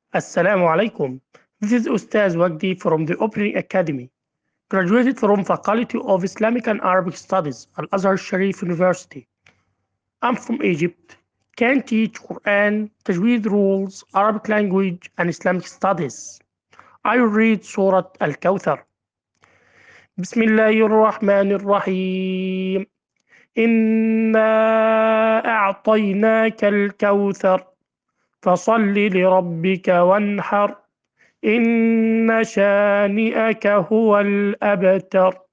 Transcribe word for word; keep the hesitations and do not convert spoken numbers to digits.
Assalamu alaikum. This is Ustaz Wagdi from the Opening Academy, graduated from Faculty of Islamic and Arabic Studies, Al Azhar Sharif University. I'm from Egypt, can teach Quran, Tajweed rules, Arabic language, and Islamic studies. I read Surah Al Kawthar. Bismillahir Rahmanir Rahim. إنا أعطيناك الكوثر فصل لربك وانحر إن شانئك هو الأبتر